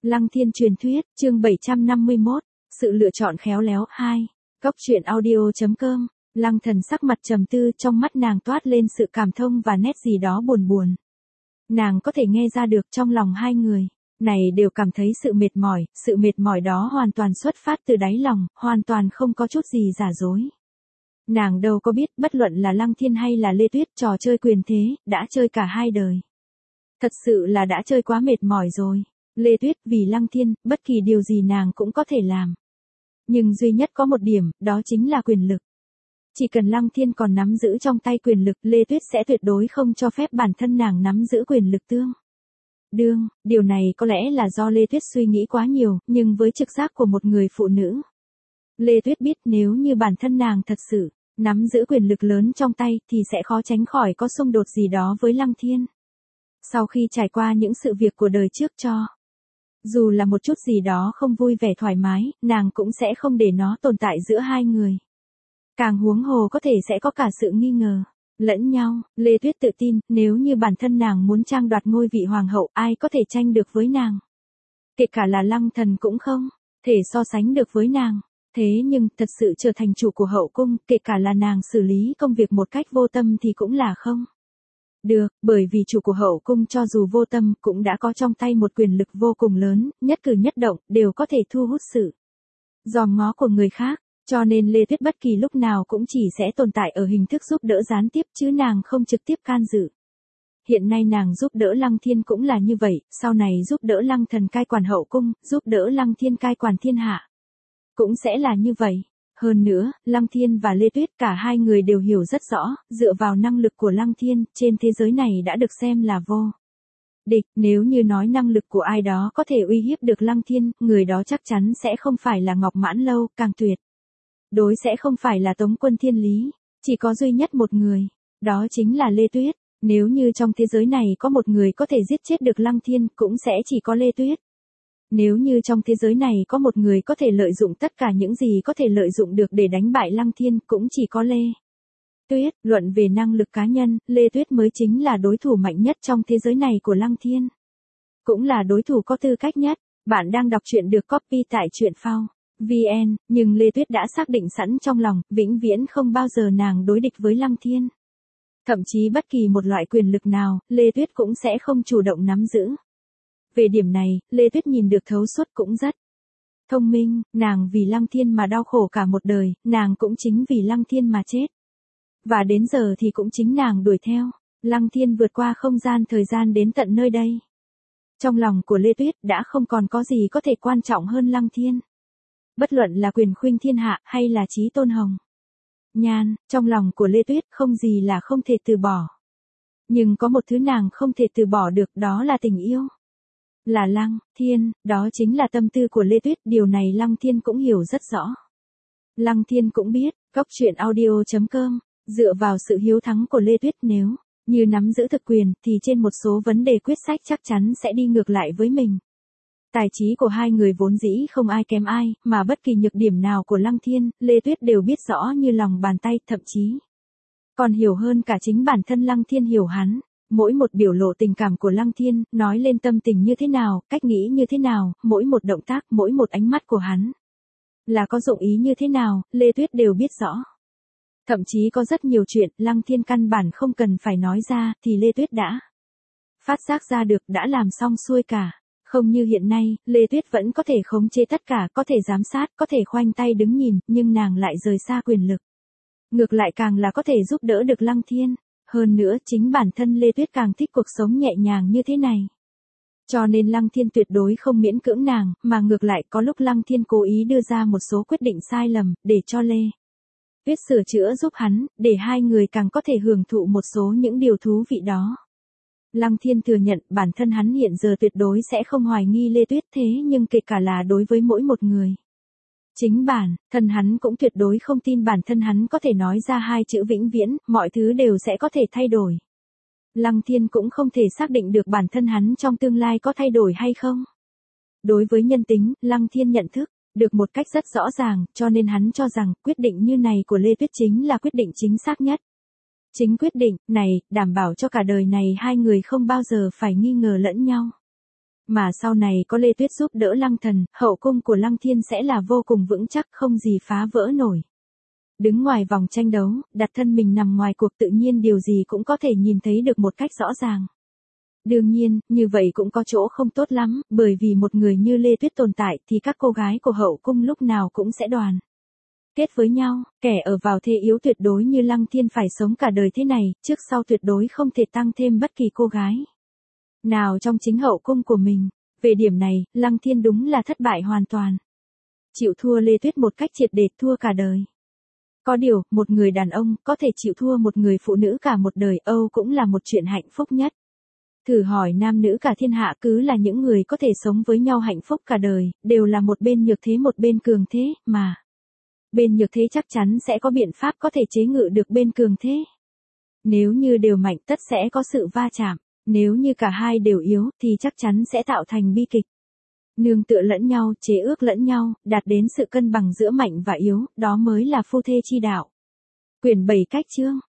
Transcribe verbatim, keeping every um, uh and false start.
Lăng Thiên truyền thuyết, chương bảy trăm năm mươi mốt, sự lựa chọn khéo léo hai. Cốc truyện audio.com, Lăng Thần sắc mặt trầm tư, trong mắt nàng toát lên sự cảm thông và nét gì đó buồn buồn. Nàng có thể nghe ra được trong lòng hai người này đều cảm thấy sự mệt mỏi, sự mệt mỏi đó hoàn toàn xuất phát từ đáy lòng, hoàn toàn không có chút gì giả dối. Nàng đâu có biết, bất luận là Lăng Thiên hay là Lê Tuyết, trò chơi quyền thế, đã chơi cả hai đời. Thật sự là đã chơi quá mệt mỏi rồi. Lê Tuyết vì Lăng Thiên, bất kỳ điều gì nàng cũng có thể làm. Nhưng duy nhất có một điểm, đó chính là quyền lực. Chỉ cần Lăng Thiên còn nắm giữ trong tay quyền lực, Lê Tuyết sẽ tuyệt đối không cho phép bản thân nàng nắm giữ quyền lực tương đương. Điều này có lẽ là do Lê Tuyết suy nghĩ quá nhiều, nhưng với trực giác của một người phụ nữ, Lê Tuyết biết nếu như bản thân nàng thật sự nắm giữ quyền lực lớn trong tay thì sẽ khó tránh khỏi có xung đột gì đó với Lăng Thiên. Sau khi trải qua những sự việc của đời trước cho dù là một chút gì đó không vui vẻ thoải mái, nàng cũng sẽ không để nó tồn tại giữa hai người. Càng huống hồ có thể sẽ có cả sự nghi ngờ lẫn nhau. Lê Tuyết tự tin, nếu như bản thân nàng muốn tranh đoạt ngôi vị hoàng hậu, ai có thể tranh được với nàng. Kể cả là Lăng Thần cũng không thể so sánh được với nàng. Thế nhưng, thật sự trở thành chủ của hậu cung, kể cả là nàng xử lý công việc một cách vô tâm thì cũng là không được, bởi vì chủ của hậu cung cho dù vô tâm cũng đã có trong tay một quyền lực vô cùng lớn, nhất cử nhất động đều có thể thu hút sự dòm ngó của người khác, cho nên Lê Tuyết bất kỳ lúc nào cũng chỉ sẽ tồn tại ở hình thức giúp đỡ gián tiếp chứ nàng không trực tiếp can dự. Hiện nay nàng giúp đỡ Lăng Thiên cũng là như vậy, sau này giúp đỡ Lăng Thần cai quản hậu cung, giúp đỡ Lăng Thiên cai quản thiên hạ cũng sẽ là như vậy. Hơn nữa, Lăng Thiên và Lê Tuyết cả hai người đều hiểu rất rõ, dựa vào năng lực của Lăng Thiên, trên thế giới này đã được xem là vô địch. Nếu như nói năng lực của ai đó có thể uy hiếp được Lăng Thiên, người đó chắc chắn sẽ không phải là Ngọc Mãn Lâu, càng tuyệt đối sẽ không phải là Tống Quân Thiên Lý. Chỉ có duy nhất một người, đó chính là Lê Tuyết. Nếu như trong thế giới này có một người có thể giết chết được Lăng Thiên, cũng sẽ chỉ có Lê Tuyết. Nếu như trong thế giới này có một người có thể lợi dụng tất cả những gì có thể lợi dụng được để đánh bại Lăng Thiên, cũng chỉ có Lê Tuyết. Luận về năng lực cá nhân, Lê Tuyết mới chính là đối thủ mạnh nhất trong thế giới này của Lăng Thiên. Cũng là đối thủ có tư cách nhất. Bạn đang đọc truyện được copy tại truyện phao chấm vn, nhưng Lê Tuyết đã xác định sẵn trong lòng, vĩnh viễn không bao giờ nàng đối địch với Lăng Thiên. Thậm chí bất kỳ một loại quyền lực nào, Lê Tuyết cũng sẽ không chủ động nắm giữ. Về điểm này, Lê Tuyết nhìn được thấu suốt cũng rất thông minh, nàng vì Lăng Thiên mà đau khổ cả một đời, nàng cũng chính vì Lăng Thiên mà chết. Và đến giờ thì cũng chính nàng đuổi theo Lăng Thiên vượt qua không gian thời gian đến tận nơi đây. Trong lòng của Lê Tuyết đã không còn có gì có thể quan trọng hơn Lăng Thiên. Bất luận là quyền khuynh thiên hạ hay là chí tôn hồng nhan, trong lòng của Lê Tuyết không gì là không thể từ bỏ. Nhưng có một thứ nàng không thể từ bỏ được, đó là tình yêu. Là Lăng Thiên, đó chính là tâm tư của Lê Tuyết, điều này Lăng Thiên cũng hiểu rất rõ. Lăng Thiên cũng biết, cốc truyện audio.com, dựa vào sự hiếu thắng của Lê Tuyết, nếu như nắm giữ thực quyền thì trên một số vấn đề quyết sách chắc chắn sẽ đi ngược lại với mình. Tài trí của hai người vốn dĩ không ai kém ai, mà bất kỳ nhược điểm nào của Lăng Thiên, Lê Tuyết đều biết rõ như lòng bàn tay, thậm chí còn hiểu hơn cả chính bản thân Lăng Thiên hiểu hắn. Mỗi một biểu lộ tình cảm của Lăng Thiên, nói lên tâm tình như thế nào, cách nghĩ như thế nào, mỗi một động tác, mỗi một ánh mắt của hắn là có dụng ý như thế nào, Lê Tuyết đều biết rõ. Thậm chí có rất nhiều chuyện, Lăng Thiên căn bản không cần phải nói ra, thì Lê Tuyết đã phát giác ra được, đã làm xong xuôi cả. Không như hiện nay, Lê Tuyết vẫn có thể khống chế tất cả, có thể giám sát, có thể khoanh tay đứng nhìn, nhưng nàng lại rời xa quyền lực. Ngược lại càng là có thể giúp đỡ được Lăng Thiên. Hơn nữa, chính bản thân Lê Tuyết càng thích cuộc sống nhẹ nhàng như thế này. Cho nên Lăng Thiên tuyệt đối không miễn cưỡng nàng, mà ngược lại có lúc Lăng Thiên cố ý đưa ra một số quyết định sai lầm, để cho Lê Tuyết sửa chữa giúp hắn, để hai người càng có thể hưởng thụ một số những điều thú vị đó. Lăng Thiên thừa nhận bản thân hắn hiện giờ tuyệt đối sẽ không hoài nghi Lê Tuyết, thế nhưng kể cả là đối với mỗi một người. Chính bản thân hắn cũng tuyệt đối không tin bản thân hắn có thể nói ra hai chữ vĩnh viễn, mọi thứ đều sẽ có thể thay đổi. Lăng Thiên cũng không thể xác định được bản thân hắn trong tương lai có thay đổi hay không. Đối với nhân tính, Lăng Thiên nhận thức được một cách rất rõ ràng, cho nên hắn cho rằng quyết định như này của Lê Tuyết chính là quyết định chính xác nhất. Chính quyết định này đảm bảo cho cả đời này hai người không bao giờ phải nghi ngờ lẫn nhau. Mà sau này có Lê Tuyết giúp đỡ Lăng Thần, hậu cung của Lăng Thiên sẽ là vô cùng vững chắc, không gì phá vỡ nổi. Đứng ngoài vòng tranh đấu, đặt thân mình nằm ngoài cuộc, tự nhiên điều gì cũng có thể nhìn thấy được một cách rõ ràng. Đương nhiên, như vậy cũng có chỗ không tốt lắm, bởi vì một người như Lê Tuyết tồn tại thì các cô gái của hậu cung lúc nào cũng sẽ đoàn kết với nhau, kẻ ở vào thế yếu tuyệt đối như Lăng Thiên phải sống cả đời thế này, trước sau tuyệt đối không thể tăng thêm bất kỳ cô gái nào trong chính hậu cung của mình. Về điểm này, Lăng Thiên đúng là thất bại hoàn toàn. Chịu thua Lê Tuyết một cách triệt để, thua cả đời. Có điều, một người đàn ông có thể chịu thua một người phụ nữ cả một đời, Âu cũng là một chuyện hạnh phúc nhất. Thử hỏi nam nữ cả thiên hạ cứ là những người có thể sống với nhau hạnh phúc cả đời, đều là một bên nhược thế một bên cường thế, mà bên nhược thế chắc chắn sẽ có biện pháp có thể chế ngự được bên cường thế. Nếu như đều mạnh tất sẽ có sự va chạm, nếu như cả hai đều yếu thì chắc chắn sẽ tạo thành bi kịch. Nương tựa lẫn nhau, chế ước lẫn nhau, đạt đến sự cân bằng giữa mạnh và yếu, đó mới là phu thê chi đạo. Quyển bảy cách chương